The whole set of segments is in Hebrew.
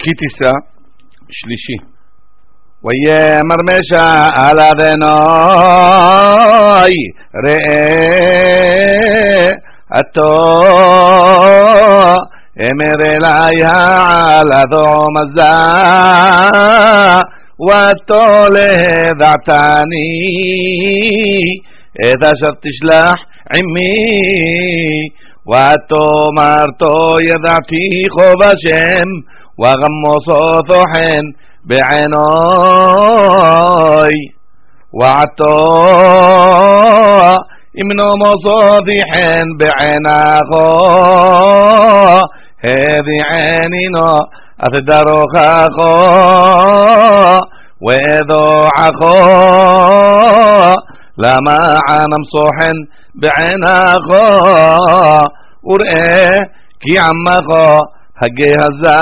כי תישא שלישי ויאמר משל אדוני ראה עתו אמר אלי על אדום הזה ועתו לדעתני את אשר תשלח עמי ועתו אמרתו ידעתי חוב השם וגמוסו תוכן בעינוי ועתו אמנו מוסותי חן בעינךו הבי עינינו את דרוכךו ודועךו למען אמסוחן בעינךו וראה כי עמךו הגהזה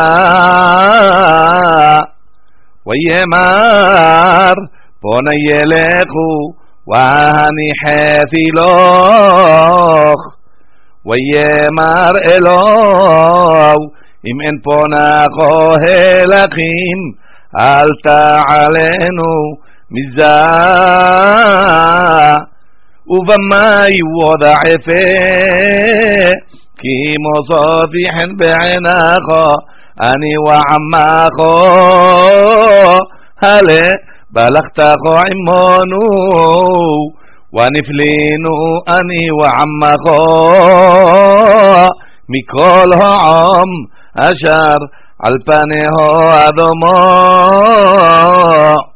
ויאמר בוא ילכו והניחתי לך ויאמר אלוהו אם אין פונךו הלכים אל תעלנו מזה ובמאי וודע יפה כי מוסותי חן בעינךו אני ועמךו הלה בלכתךו עמנו ונפלינו אני ועמךו מכל העם אשר על פניהו אדומו